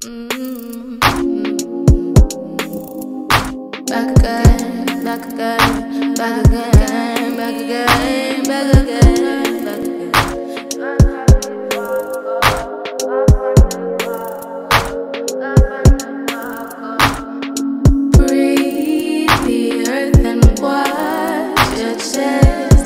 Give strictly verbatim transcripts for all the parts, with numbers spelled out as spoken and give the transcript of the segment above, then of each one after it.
Mm-hmm. Back again, back again, back again, back again, back again, back again. Breathe the earth and watch your chest.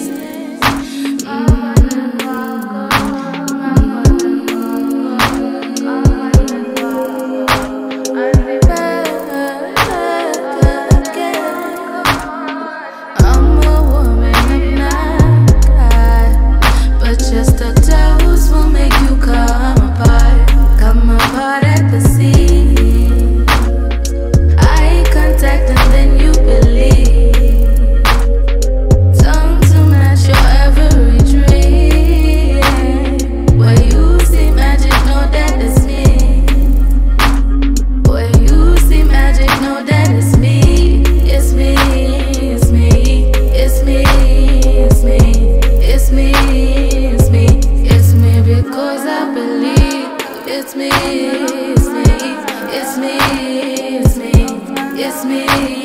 Just a dose will make you come apart, come apart at the seams. Eye contact and then you believe. Tongue to match your every dream. Where you see magic, know that it's me. Where you see magic, know that it's me. It's me, it's me, it's me, it's me, it's me. Because I believe it's me, it's me, it's me, it's me, it's me.